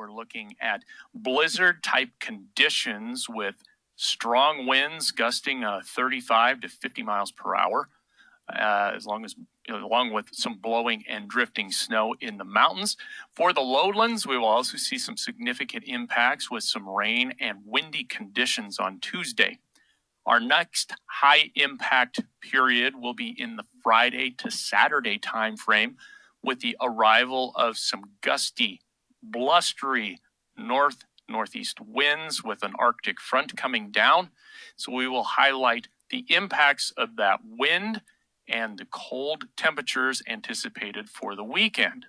we're looking at blizzard type conditions with strong winds gusting 35 to 50 miles per hour, along with some blowing and drifting snow in the mountains. For the lowlands, we will also see some significant impacts with some rain and windy conditions on Tuesday. Our next high impact period will be in the Friday to Saturday timeframe with the arrival of some gusty, blustery northeast winds with an Arctic front coming down. So we will highlight the impacts of that wind and the cold temperatures anticipated for the weekend.